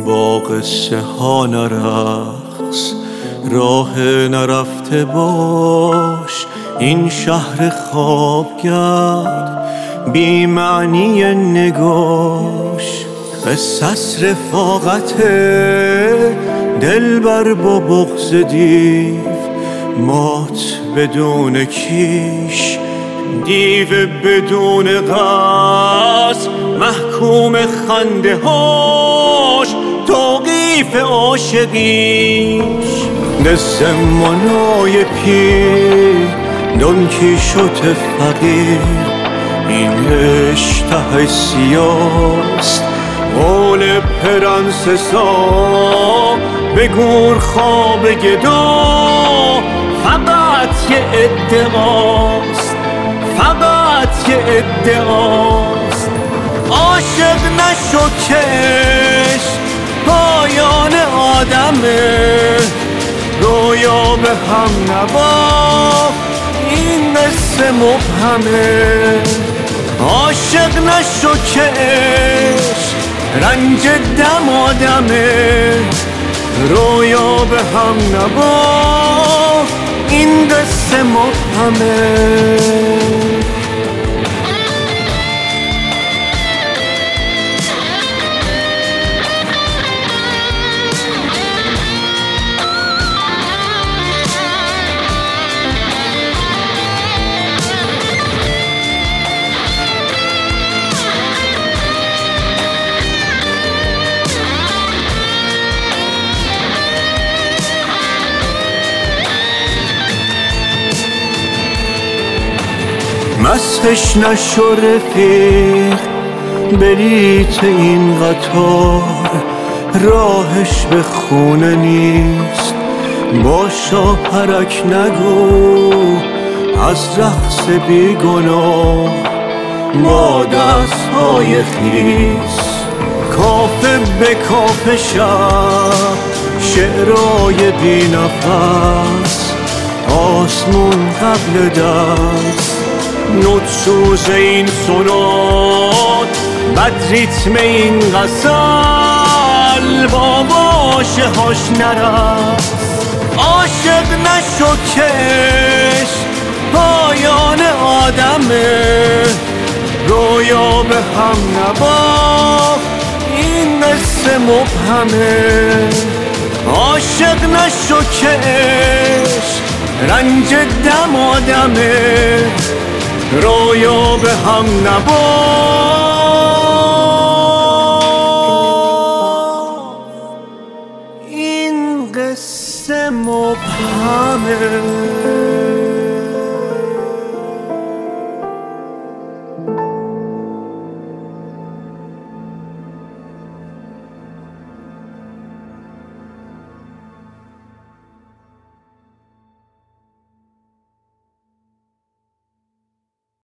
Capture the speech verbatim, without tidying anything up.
با قصه ها نرقص، راه نرفته باش، این شهر خوابگرد بی معنی نگاش. قصص رفاقت دلبر با بغض دیو، مات بدون کیش، دیو بدون قصد، محکوم خنده هاش، توقیف عاشقیش. دسمانای پیر، دون کیشوت فقیر، این اشته سیاست، قول پرنسسا به گور خواب گدا. فقط یه ادعاست، فقط یه ادعاست. عاشق نشو کش پایان آدمه، رویا به هم نباف، این قصه مبهمه. عاشق نشو کش رنج دم آدمه، رویا به هم نباف، این قصه مبهمه. مسخش نشو رفیق، بلیت این قطار راهش به خونه نیست. باشا پرک نگو از رقص بیگناه، با دستهای خیس کافه به کافه شب، شعرهای بی نفس، آسمون قبل دست. نوت سوز این سونات، بد ریتم این غزل، با باشه هاش نرقص. عاشق نشو کش پایان آدمه، رویا به هم نباف، این قصه مبهمه. عاشق نشو کش رنج دم آدمه، رویا به هم نباف.